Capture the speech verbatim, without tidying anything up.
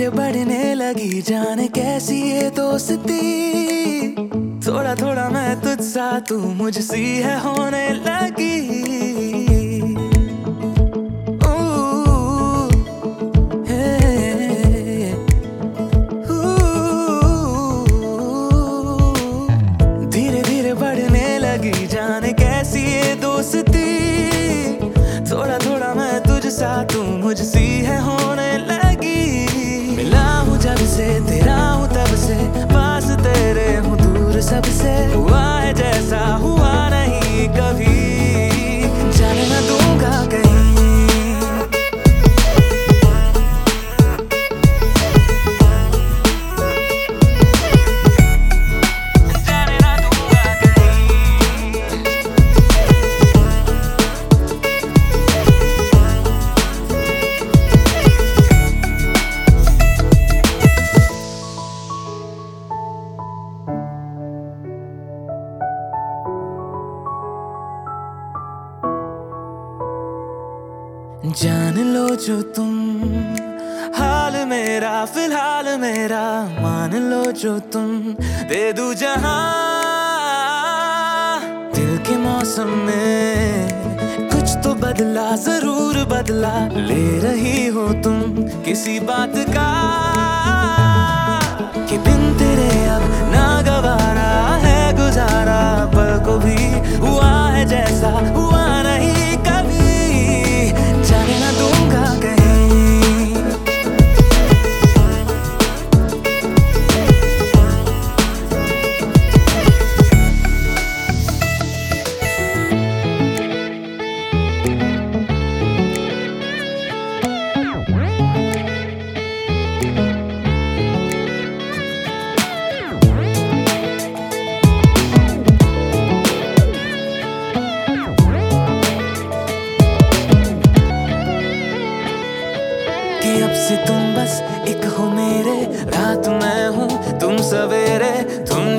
धीरे बढ़ने लगी जाने कैसी ये दोस्ती। थोड़ा थोड़ा मैं तुझसा तू मुझसी है होने लगी। धीरे धीरे बढ़ने लगी जाने कैसी ये दोस्ती। थोड़ा थोड़ा मैं तुझसा तू मुझसी है होने लगी। मिला हूँ जब से तेरा हूँ तब से, पास तेरे हूँ दूर सबसे। हुआ है जैसा हुआ नहीं कभी, जाने न दूंगा कहीं। जान लो जो तुम हाल मेरा फिलहाल मेरा, मान लो जो तुम दे दूं जहां। दिल के मौसम में कुछ तो बदला, जरूर बदला। ले रही हो तुम किसी बात का कि बिन तेरे अब ना गवारा है गुजारा। पल को भी हुआ है जैसा हुआ नहीं कभी, जाने ना दूंगा कहीं। कि अब से तुम बस एक हो मेरे, रात मैं हूँ तुम सवेरे, तुम